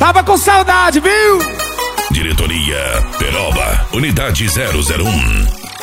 Tava com saudade, viu? Diretoria Peroba, Unidade 001.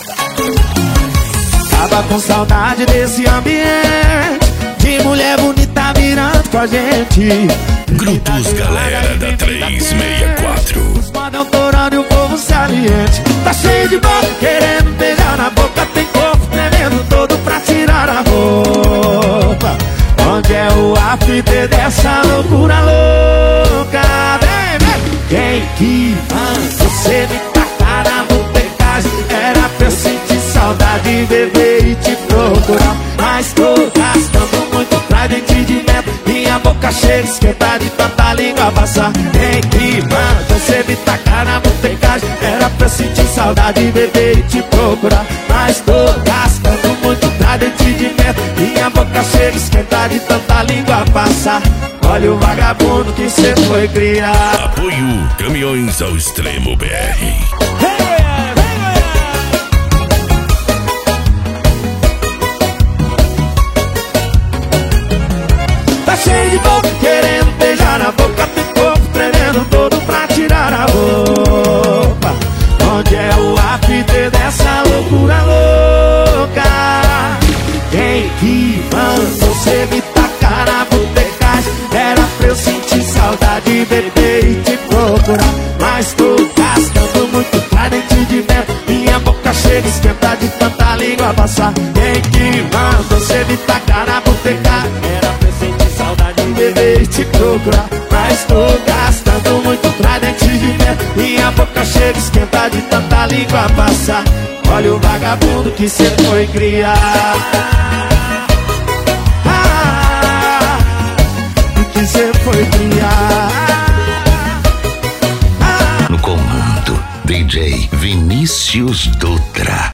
Tava com saudade desse ambiente, de mulher bonita virando com a gente. Grupos Galera da 364. Os modão torando e o povo saliente. Tá cheio de boca querendo beijar na boca. Tem corpo tremendo todo pra tirar a roupa. Onde é o after dessa loucura louca? Vem, vem! Quem que você me tacar na botecagem? Era pra eu sentir saudade, beber e te procurar. Mas tô gastando muito pra entendimento. Minha boca cheia de esquentar de tanta língua passar. Quem que você me tacar na botecagem? Era pra eu sentir saudade, beber e te procurar. Mas tô gastando muito pra entendimento. Minha boca cheia de esquentar de tanta língua passar. Olha o vagabundo que cê foi criar. Apoio Caminhões ao Extremo BR. Tá cheio de boca querendo beijar na boca. Tem corpo tremendo todo pra tirar a roupa. Onde é o after dessa loucura louca? Quem que você me tacar na botecagem? Era pra eu sentir saudade, beber e te procurar. Mas tô gastando muito pra entendimento. Minha boca cheia de esquentar de tanta língua passar. Quem que você me tacar na botecagem? Era pra eu sentir saudade, beber e te procurar. Mas tô gastando muito pra entendimento. Minha boca cheia de esquentar de tanta língua passar. Olha o vagabundo que cê foi criar. Que cê foi criar. No comando, DJ Vinícius Dutra.